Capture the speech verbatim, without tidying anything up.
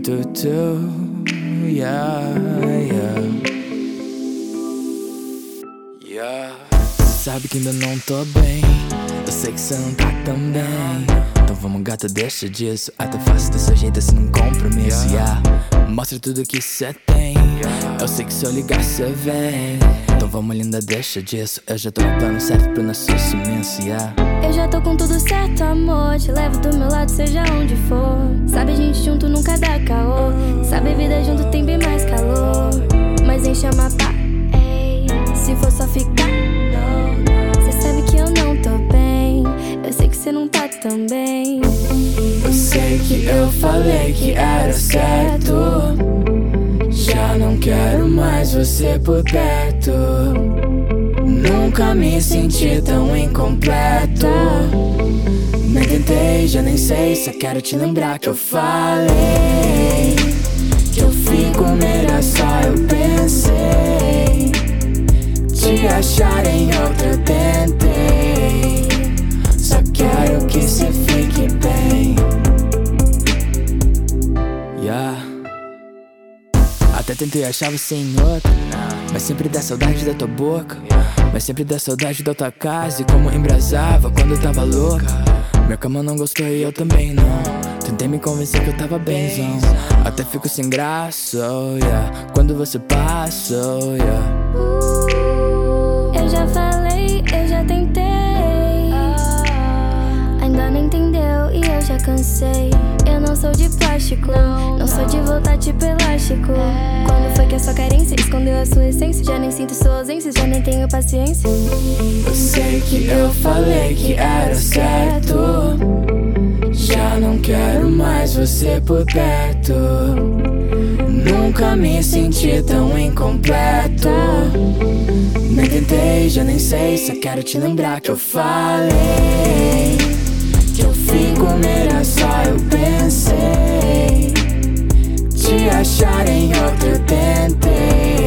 to do, yeah, yeah, yeah. Sabe que ainda não tô bem, eu sei que cê não tá tão bem. Então vamos gata, deixa disso, até faço desse jeito assim num compromisso, yeah. Mostra tudo que cê tem, eu sei que se eu ligar cê vem. Então vamos linda, deixa disso, eu já tô com o plano certo pro nosso sumiço, yeah. Eu já tô com tudo certo, amor, te levo do meu lado, seja onde for. Sabe, a gente junto nunca dá caô, sabe, a vida junto tem bem mais calor. Mas nem chama pá, ei, se for só ficar, cê sabe que eu não tô bem, eu sei que cê não tá tão bem. Eu sei que eu falei que era certo, já não quero mais você por perto. Nunca me senti tão incompleto. Nem tentei, já nem sei, só quero te lembrar que eu falei que eu fico melhor só eu pensei. Te achar em outra eu tentei, só quero que cê fique bem, yeah. Até tentei achar você em outra, mas sempre dá saudade da tua boca, mas sempre dá saudade da tua casa e como embrasava quando eu tava louca. Minha cama não gostou e eu também não. Tentei me convencer que eu tava benzão, até fico sem graça, oh, yeah, quando você passa, oh, yeah. Eu já falei, eu já tentei, ainda não entendeu e eu já cansei. Eu não sou de plástico, não sou de voltar tipo elástico. Quando foi que a sua carência escondeu a sua essência? Já nem sinto sua ausência, já nem tenho paciência. Eu sei que eu falei que era certo, já não quero mais você por perto. Nunca me senti tão incompleto. Nem tentei, já nem sei, só quero te lembrar que eu falei que eu fico melhor só eu pensei. Te achar em outra eu tentei,